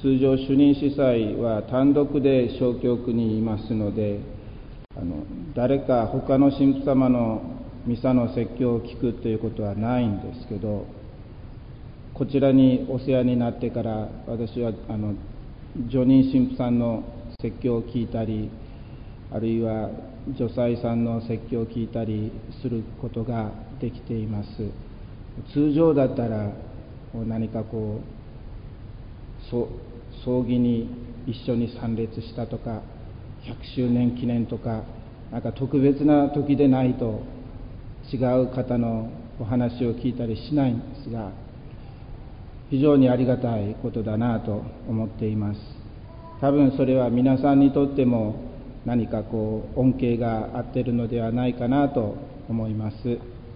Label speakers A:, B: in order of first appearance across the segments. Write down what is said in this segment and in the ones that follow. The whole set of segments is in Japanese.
A: 通常主任司祭は単独で小教区にいますので、誰か他の神父様のミサの説教を聞くということはないんですけど、こちらにお世話になってから私は常任神父さんの説教を聞いたり、あるいは助祭さんの説教を聞いたりすることができています。通常だったら何か葬儀に一緒に参列したとか、100周年記念とか、なんか特別な時でないと違う方のお話を聞いたりしないんですが、非常にありがたいことだなと思っています。多分それは皆さんにとっても何か恩恵があっているのではないかなと思います。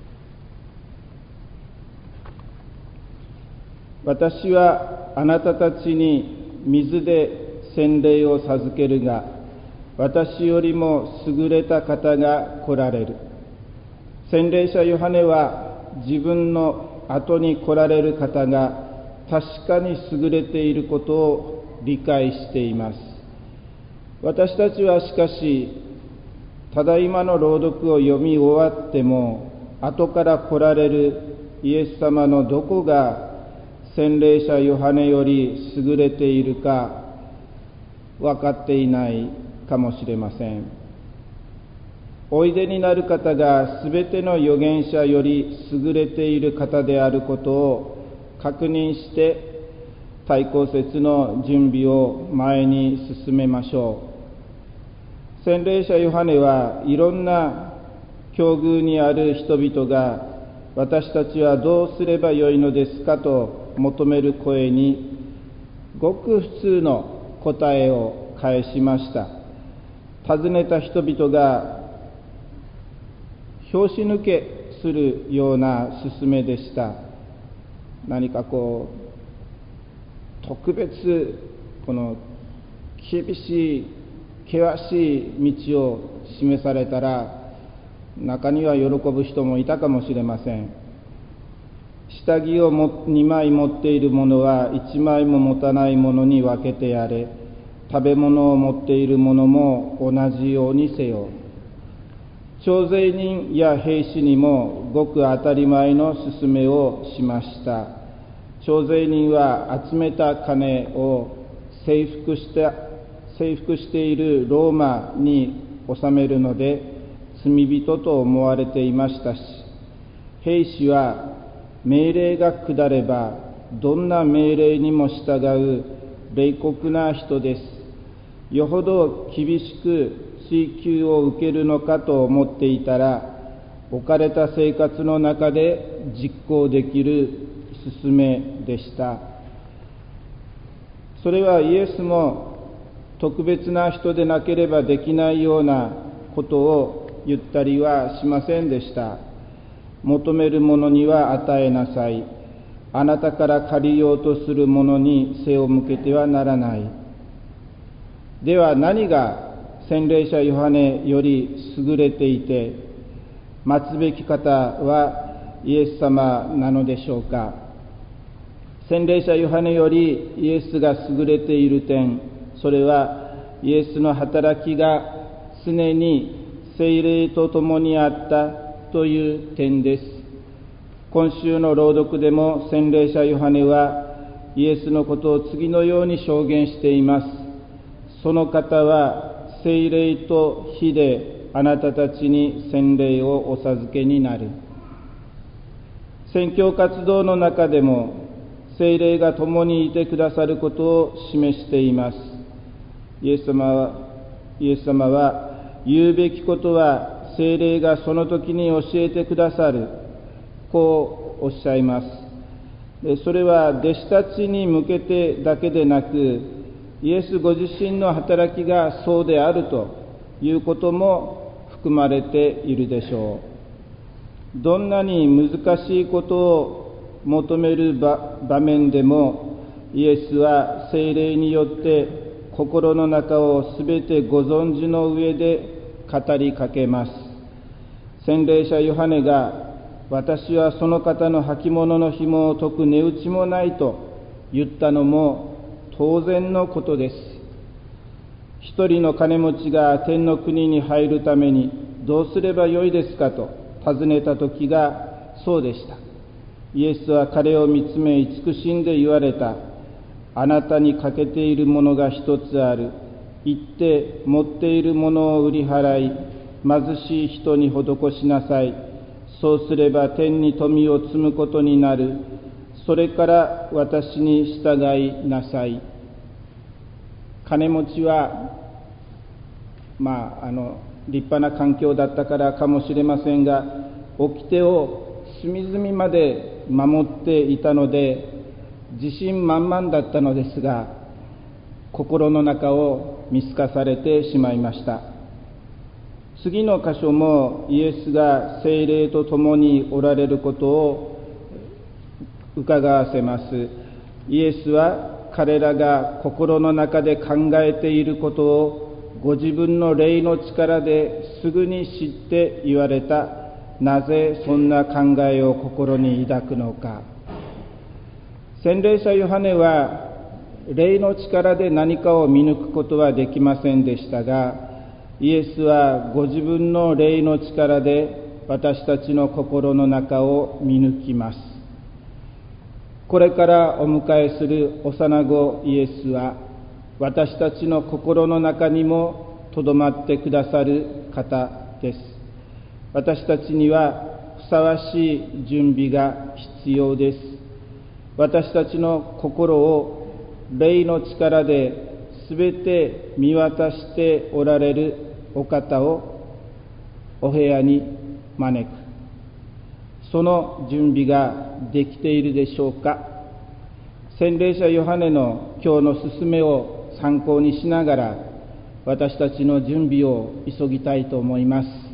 A: 私はあなたたちに水で洗礼を授けるが、私よりも優れた方が来られる。洗礼者ヨハネは自分の後に来られる方が確かに優れていることを理解しています。私たちはしかし、ただいまの朗読を読み終わっても、後から来られるイエス様のどこが洗礼者ヨハネより優れているか分かっていないかもしれません。おいでになる方がすべての預言者より優れている方であることを確認して、対抗節の準備を前に進めましょう。洗礼者ヨハネはいろんな境遇にある人々が、私たちはどうすればよいのですかと求める声にごく普通の答えを返しました。尋ねた人々が拍子抜けするような勧めでした。何か特別厳しい険しい道を示されたら、中には喜ぶ人もいたかもしれません。下着を2枚持っている者は1枚も持たない者に分けてやれ。食べ物を持っている者も同じようにせよ。徴税人や兵士にもごく当たり前の勧めをしました。徴税人は集めた金を征服しているローマに納めるので罪人と思われていましたし、兵士は命令が下ればどんな命令にも従う冷酷な人です。よほど厳しく追及を受けるのかと思っていたら、置かれた生活の中で実行できる勧めでした。それはイエスも特別な人でなければできないようなことを言ったりはしませんでした。求める者には与えなさい。あなたから借りようとする者に背を向けてはならない。では何が洗礼者ヨハネより優れていて、待つべき方はイエス様なのでしょうか。洗礼者ヨハネよりイエスが優れている点、それはイエスの働きが常に聖霊とともにあったという点です。今週の朗読でも洗礼者ヨハネはイエスのことを次のように証言しています。その方は聖霊と火であなたたちに洗礼をお授けになる。宣教活動の中でも聖霊が共にいてくださることを示しています。イエス様は言うべきことは聖霊がその時に教えてくださる、こうおっしゃいます。それは弟子たちに向けてだけでなく、イエスご自身の働きがそうであるということも含まれているでしょう。どんなに難しいことを求める場面でも、イエスは聖霊によって心の中をすべてご存知の上で語りかけます。洗礼者ヨハネが、私はその方の履物の紐を解く値打ちもないと言ったのも当然のことです。一人の金持ちが天の国に入るためにどうすればよいですかと尋ねた時がそうでした。イエスは彼を見つめ慈しんで言われた。あなたに欠けているものが一つある。行って持っているものを売り払い、貧しい人に施しなさい。そうすれば天に富を積むことになる。それから私に従いなさい。金持ちは立派な環境だったからかもしれませんが、掟を隅々まで守っていたので自信満々だったのですが、心の中を見透かされてしまいました。次の箇所もイエスが聖霊と共におられることを伺わせます。イエスは彼らが心の中で考えていることをご自分の霊の力ですぐに知って言われた。なぜそんな考えを心に抱くのか。洗礼者ヨハネは霊の力で何かを見抜くことはできませんでしたが、イエスはご自分の霊の力で私たちの心の中を見抜きます。これからお迎えする幼子イエスは私たちの心の中にもとどまってくださる方です。私たちにはふさわしい準備が必要です。私たちの心を霊の力ですべて見渡しておられるお方をお部屋に招く。その準備ができているでしょうか。洗礼者ヨハネの今日の勧めを参考にしながら、私たちの準備を急ぎたいと思います。